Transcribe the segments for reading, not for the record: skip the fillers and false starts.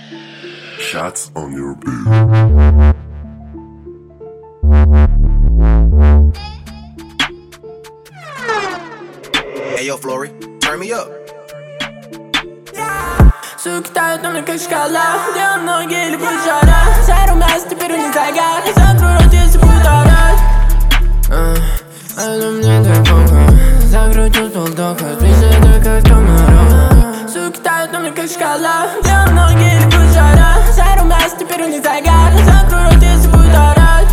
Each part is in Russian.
Shots on your beat. Hey yo, Flory, turn me up. Суки тают на мне как шкала, где ноги или путь жара. Сяру мясо, теперь не загар. Закрой рот, если будет орать. Это мне так плохо. Закрутил полдоха, присядаю как комаров. Суки тают на мне как шкала, где ноги или путь жара. Сяру мясо, теперь не загар. Закрой рот, если будет орать.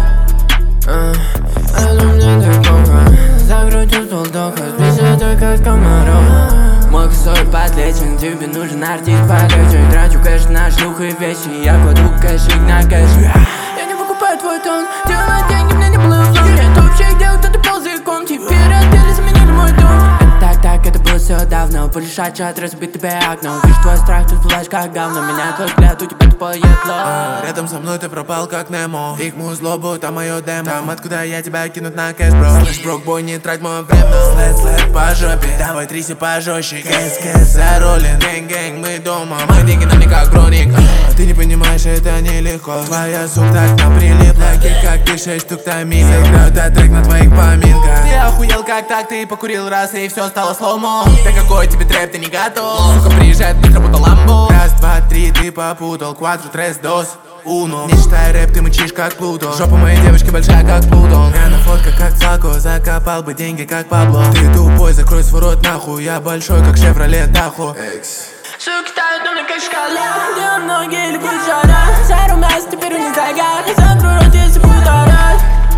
Это мне так плохо. Закрутил полдоха, присядаю как комаров. Мой косой подлечен, тебе нужен артист полегче. Трачу кэш на шлюх и вещи, я кладу кэшик на кэш. Я не покупаю твой тон, делаю деньги, мне не было в зоне. Это вообще где кто-то ползает ком, теперь отели заменили мой дом. Так, это было все давно, полишать чат, разбить тебе окно. Вижу твой страх, ты всплываешь как говно. Меня твой взгляд, у тебя тупое едло. Рядом со мной ты пропал как Немо. Их злобу, там мое демо. Там откуда я тебя кинут на кэш, бро. Слэш, брокбой, не трать мое время. Слэд по жопе, давай тряси пожестче. Кэс заролен, гэнг, мы дома. Мои деньги нам не как броник. Ты не понимаешь, это нелегко. Твоя сук так нам прилипла. Как ты 6 штук томили. Сыграю этот трек на твоих поминках. Ты охуел как так, ты покурил раз и все стало слоумо. Да какой тебе трэп, ты не готов. Сука приезжает, быстро будто ламбо. Раз, два, три, ты попутал. Квадру, трес, дос, уно. Не считай рэп, ты мычишь как Плутон. Жопа моей девочки большая как Плутон. Я на фотках как Цако, закопал бы деньги как Пабло. Ты тупой, закрой свой рот нахуй. Я большой как Шевроле Тахо. Суки тают на мне как шкала, где ноги или путь жара. Сяру мясо, теперь не загар. Закрой рот, если будет орать.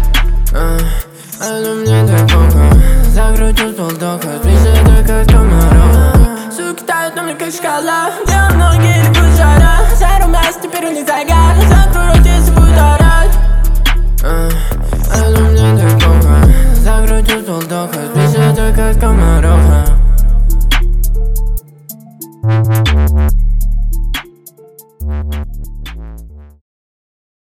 Это мне так плохо. Закрутил полдоха, присядаю как комаров. Суки тают на мне как шкала, где ноги или путь жара. Сяру мясо, теперь не загар. Закрой рот, если будет орать. Это мне так плохо. Закрутил полдоха, присядаю как комаров.